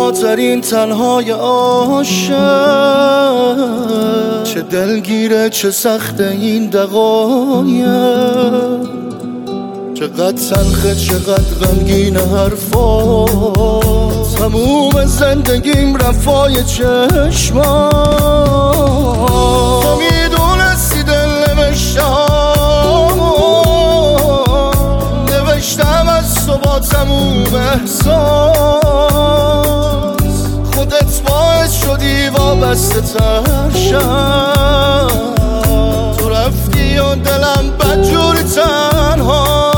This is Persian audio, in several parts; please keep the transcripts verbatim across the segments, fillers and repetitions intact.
تنهاترین تنهای عاشق، چه دلگیره چه سخته این دقایق، چقدر تلخه چقدر غمگین حرفا، تموم زندگیم رفای چشما. تو میدونستی دل نوشتم نوشتم از تو با تموم احساس، خودت باعث شدی وابسته تر شم، تو رفتی و دلم بدجوری تنها.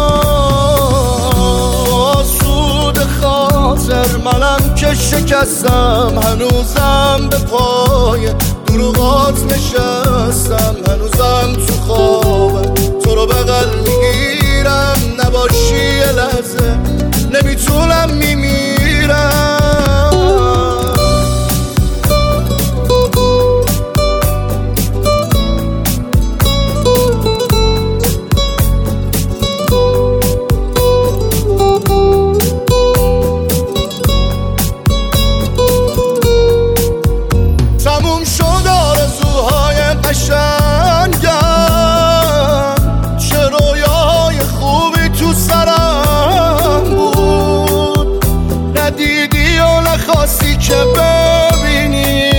منم که شکستم هنوزم به پای دروغات نشستم، هنوزم تو خوابم تو رو بغل میگیرم، نباشی یه لحظه نمیتونم میمیرم. که ببینی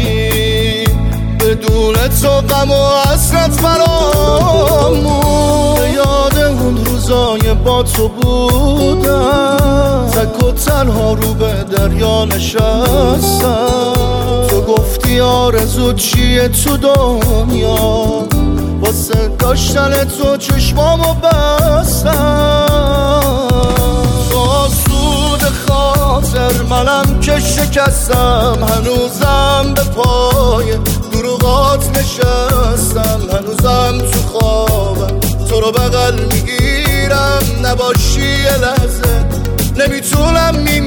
بدون تو غم و حسرت فرامون، یاد اون روزای با تو بودم، تک و تنها رو به دریا نشستم. تو گفتی آرزو چیه تو دنیا، واسه داشتن تو چشمامو بستم. منم که شکستم هنوزم به پای دروغات نشستم، هنوزم تو خوابم تو رو بغل میگیرم، نباشی یه لحظه نمیتونم می